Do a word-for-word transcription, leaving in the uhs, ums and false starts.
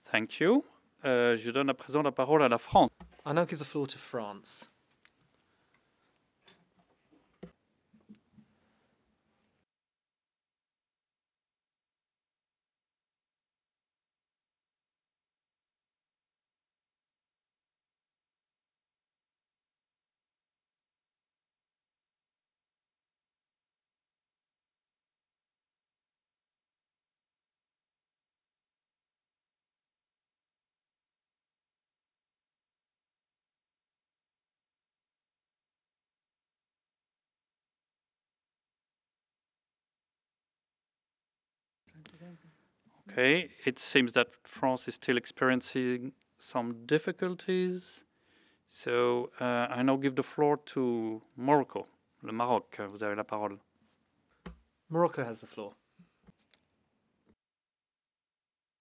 Thank you. Euh, je donne à présent la parole à la France. I now give the floor to France. Okay, it seems that France is still experiencing some difficulties. So uh, I now give the floor to Morocco. Le Maroc, vous avez la parole. Morocco has the floor.